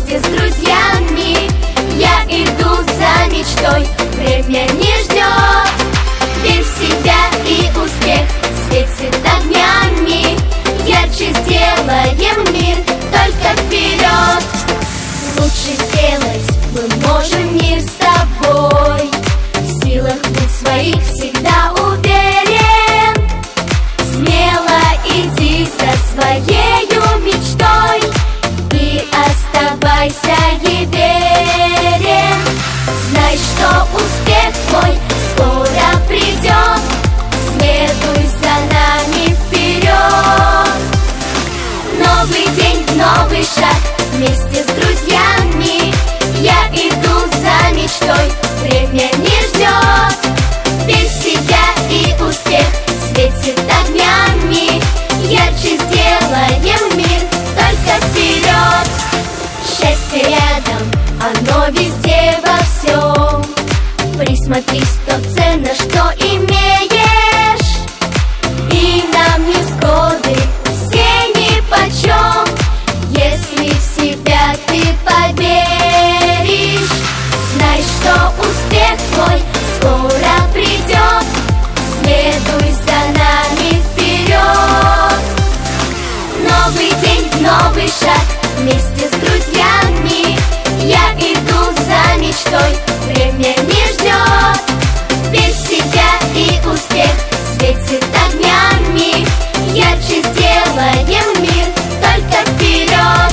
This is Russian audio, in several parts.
вместе с друзьями. Я иду за мечтой, время не ждет. Верь в себя, и успех светит огнями. Ярче сделаем мир, только вперед. Лучше сделать мы можем мир с тобой. В силах быть своих всегда уверен. Смело иди за своею мечтой и оставайся ей верен. Знай, что успех твой скоро придет. Следуй за нами вперед. Новый день, новый шаг, вместе с друзьями. Я иду за мечтой, время не ждет. Верь в себя, и успех светит огнями. Ярче сделаем мир, только вперед. Счастье рядом, оно везде во всем. Присмотрись, то ценно, что имеешь. И нам невзгоды все нипочем, если в себя ты поверишь. Знай, что успех твой скоро придет. Следуй за нами вперед. Новый день, новый шаг, вместе с друзьями. Я иду за мечтой, время не ждет. Верь в себя, и успех светит огнями. Ярче сделаем мир, только вперед.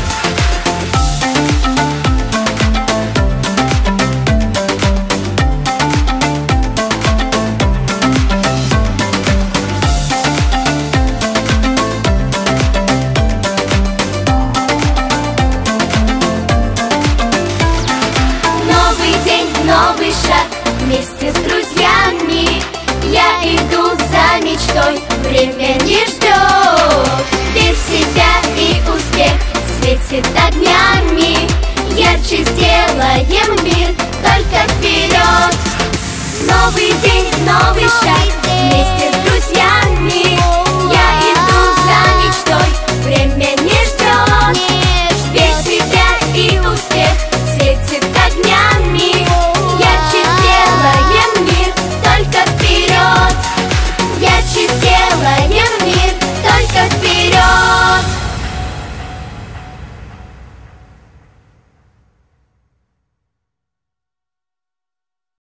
Новый день, новый шаг, вместе с друзьями. Я иду за мечтой, время не ждет. Верь в себя, и успех светит огнями. Ярче сделаем мир, только вперед. Новый день, новый шаг, вместе с друзьями.